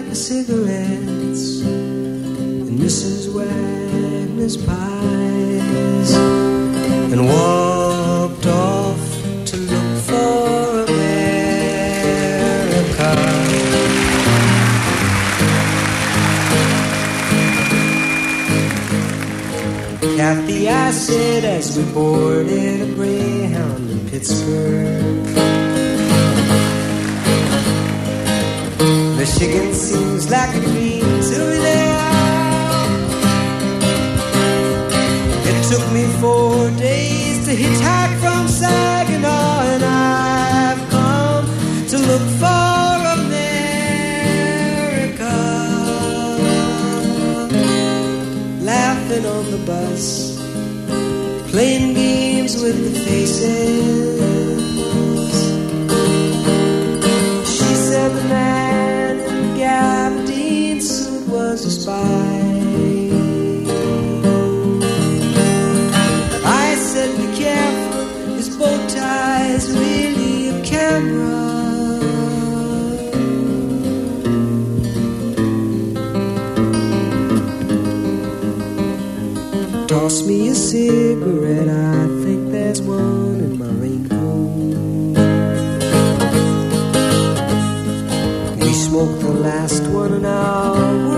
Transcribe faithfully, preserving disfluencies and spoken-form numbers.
the cigarettes and Missus Wagner's pies, and walked off to look for America. Kathy, I said as we boarded a Greyhound in Pittsburgh, Michigan seems like a dream to me now. It took me four days to hitchhike from Saginaw, and I've come to look for America. Laughing on the bus, playing games with the faces. She said the man in the gabardine suit was a spy. I said be careful, his bow tie is really a camera. Toss me a cigarette, I think there's one in my raincoat. We smoked the last one an hour